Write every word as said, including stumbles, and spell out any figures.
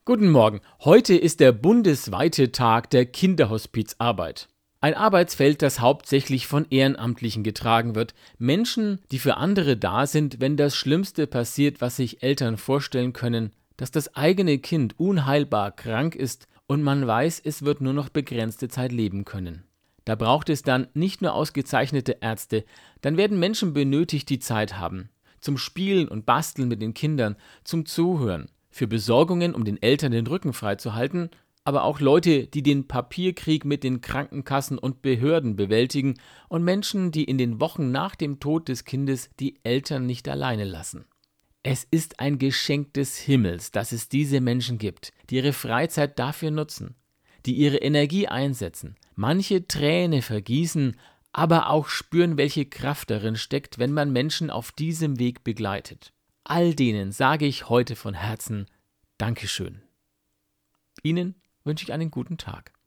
Guten Morgen. Heute ist der bundesweite Tag der Kinderhospizarbeit. Ein Arbeitsfeld, das hauptsächlich von Ehrenamtlichen getragen wird. Menschen, die für andere da sind, wenn das Schlimmste passiert, was sich Eltern vorstellen können, dass das eigene Kind unheilbar krank ist und man weiß, es wird nur noch begrenzte Zeit leben können. Da braucht es dann nicht nur ausgezeichnete Ärzte, dann werden Menschen benötigt, die Zeit haben. Zum Spielen und Basteln mit den Kindern, zum Zuhören. Für Besorgungen, um den Eltern den Rücken frei zu halten, aber auch Leute, die den Papierkrieg mit den Krankenkassen und Behörden bewältigen und Menschen, die in den Wochen nach dem Tod des Kindes die Eltern nicht alleine lassen. Es ist ein Geschenk des Himmels, dass es diese Menschen gibt, die ihre Freizeit dafür nutzen, die ihre Energie einsetzen, manche Träne vergießen, aber auch spüren, welche Kraft darin steckt, wenn man Menschen auf diesem Weg begleitet. All denen sage ich heute von Herzen Dankeschön. Ihnen wünsche ich einen guten Tag.